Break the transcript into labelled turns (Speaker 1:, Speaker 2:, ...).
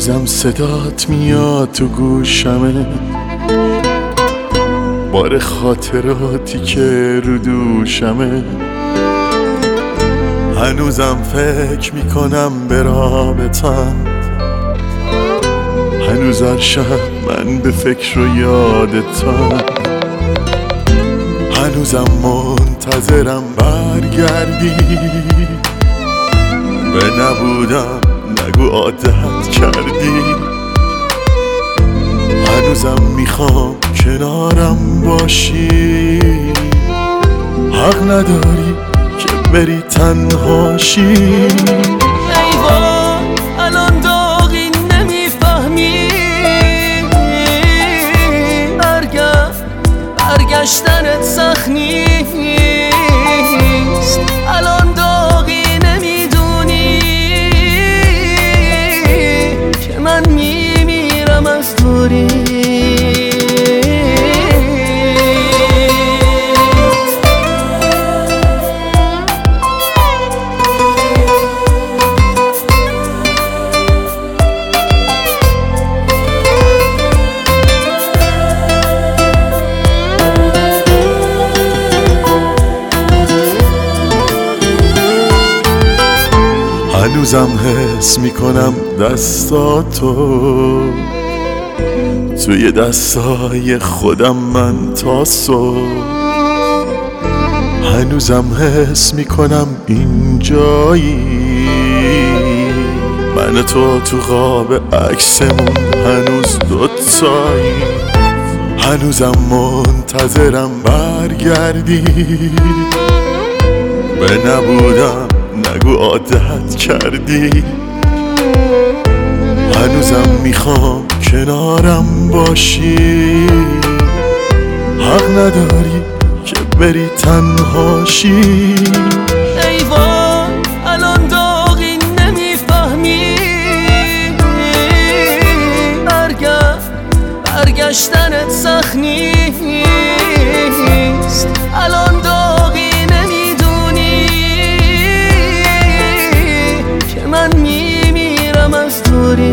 Speaker 1: هنوزم صدات میاد تو گوشمه، بار خاطراتی که رو دوشمه. هنوزم فکر میکنم به رابطم، هنوز هر شب من به فکر و یادتم. هنوزم منتظرم برگردی، به نبودم نگو عادت کردی. هنوزم میخوام کنارم باشی، حق نداری که بری تنهاشی.
Speaker 2: ای وای الان داغی نمیفهمی، برگشتنت سخت نیست. الان داغی نمیدونی که من میمیرم از دوری.
Speaker 1: هنوزم حس میکنم دستاتو توی دستای خودم من تا صبح. هنوزم حس میکنم اینجایی، من و تو خواب عکسمون هنوز دوتایی. هنوزم منتظرم برگردی، به نبودم نگو عادت کردی. هنوزم میخوام کنارم باشی، حق نداری که بری تنهاشی.
Speaker 2: ای وای الان داغی نمیفهمی، برگشتنت سخت نیست. الان داغی نمیدونی که من میمیرم از دوری.